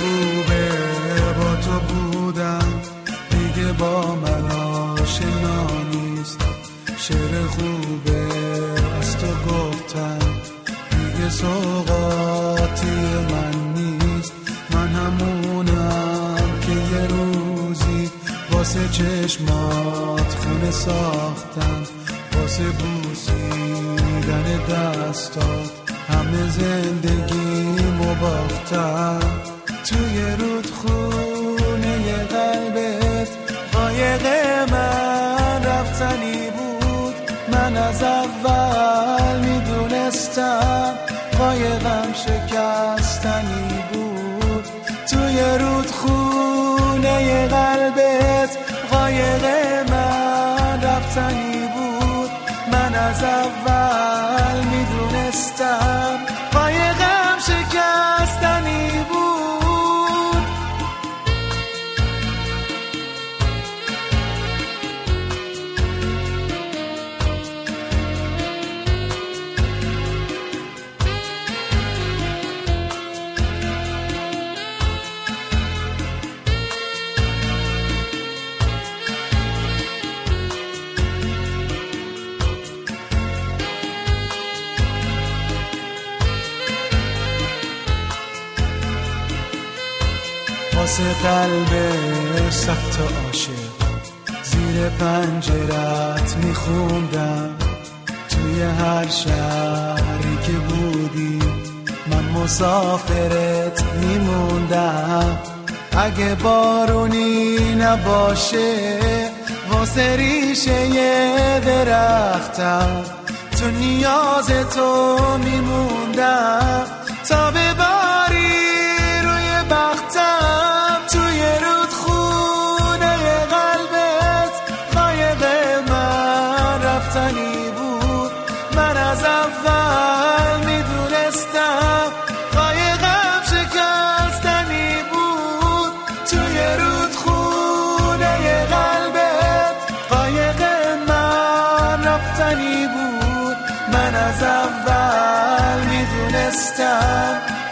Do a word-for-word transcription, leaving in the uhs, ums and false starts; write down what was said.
خوبه با تو بودم، دیگه با من آشنا نیست. شعر خوبه از تو گفتم، دیگه سوغاتی من نیست. من همونم که یه روزی واسه چشمات خونه ساختم، واسه بوسیدن دستات همه زندگیمو باختم. توی رودخونه قلبت قایق من رفتنی بود، من از اول میدونستم قایقم شکستنی بود. توی رودخونه قلبت قایق من رفتنی بود، من از اول میدونستم قایقم شکستنی بود. واسه قلب سخت عاشق زیر پنجرت میخوندم. توی هر شهری که بودی من مسافرت میموندم. اگه بارونی نباشه واسه ریشه یه درختم، تو نیاز تو میموندم تا بباری روی بختم. توی رودخونه قلبت قایق من رفتنی بود، من از اول میدونستم قایقم شکستنی بود. توی رودخونه قلبت قایق من رفتنی بود، من از اول میدونستم